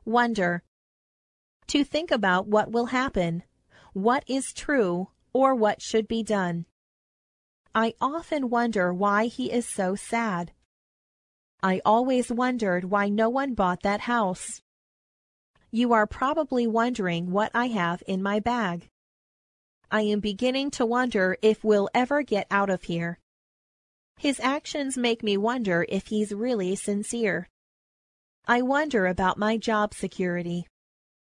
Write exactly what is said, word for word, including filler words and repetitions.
Wonder. To think about what will happen, what is true, or what should be done. I often wonder why he is so sad. I always wondered why no one bought that house. You are probably wondering what I have in my bag. I am beginning to wonder if we'll ever get out of here. His actions make me wonder if he's really sincere. I wonder about my job security.